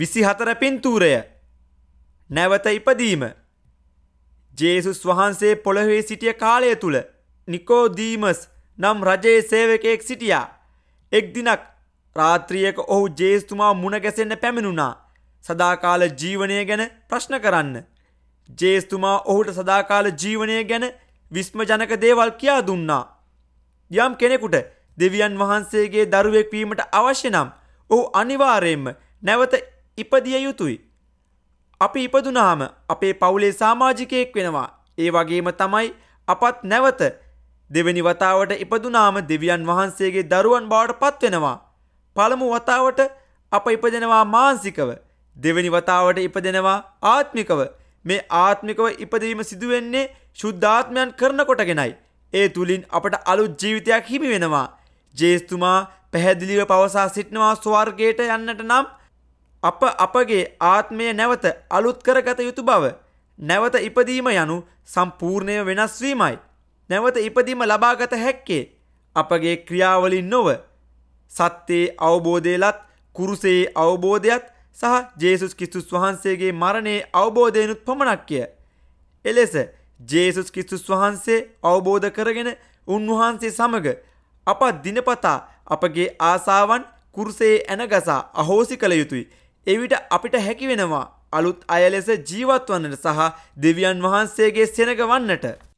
24 පින්තූරය. නැවත ඉපදීම. ජේසුස් වහන්සේ පොළොවේ සිටිය කාලය තුල නිකෝදීමස් නම් රජයේ සේවකයෙක් සිටියා. එක් දිනක් රාත්‍රියක ඔහු ජේසුතුමා මුණ ගැසෙන්න පැමිණුණා. සදාකාල ජීවනය ගැන ප්‍රශ්න කරන්න. ජේසුතුමා ඔහුට සදාකාල ජීවනය ගැන විස්මජනක දේවල් කියා දුන්නා. යම් කෙනෙකුට දෙවියන් වහන්සේගේ දරුවෙක් වීමට අවශ්‍ය නම් ඔහු අනිවාර්යයෙන්ම නැවත ඉපදිය යුතුයි. අපි ඉපදුනාම අපේ පවුලේ සමාජිකයෙක් වෙනවා. ඒ වගේම තමයි අපත් නැවත දෙවෙනි වතාවට ඉපදුනාම දෙවියන් වහන්සේගේ දරුවන් බවට පත් වෙනවා. පළමු වතාවට අප ඉපදෙනවා මානසිකව. දෙවෙනි වතාවට ඉපදෙනවා ආත්මිකව. මේ ආත්මිකව ඉපදීම සිදුවෙන්නේ ශුද්ධාත්මයන් කරන කොටගෙනයි. ඒ තුලින් අපට අලුත් ජීවිතයක් හිමි වෙනවා. ජේසුතුමා පැහැදිලිව පවසා සිටිනවා ස්වර්ගයට යන්නට නම් අපගේ ආත්මය නැවත අලුත් කරගත යුතු බව. නැවත ඉපදීම යනු සම්පූර්ණය වෙනස් වීමයි. නැවත ඉපදීම ලබාගත හැක්කේ අපගේ ක්‍රියාවලින් නොව සත්‍යයේ අවබෝධයලත් කුරුසයේ අවබෝධයත් සහ ජේසුස් ක්‍රිස්තුස් වහන්සේගේ මරණයේ අවබෝධයනුත් පමණක්ය. එලෙස ජේසුස් ක්‍රිස්තුස් වහන්සේ අවබෝධ කරගෙන උන්වහන්සේ සමග අප දිනපතා අපගේ ආසාවන් කුරුසයේ ඇනගසා අහෝසි කළ යුතුයි. එවිට අපිට හැකි වෙනවා අලුත් අය ලෙස ජීවත් වන්නට සහ දෙවියන් වහන්සේගේ සෙනග වන්නට.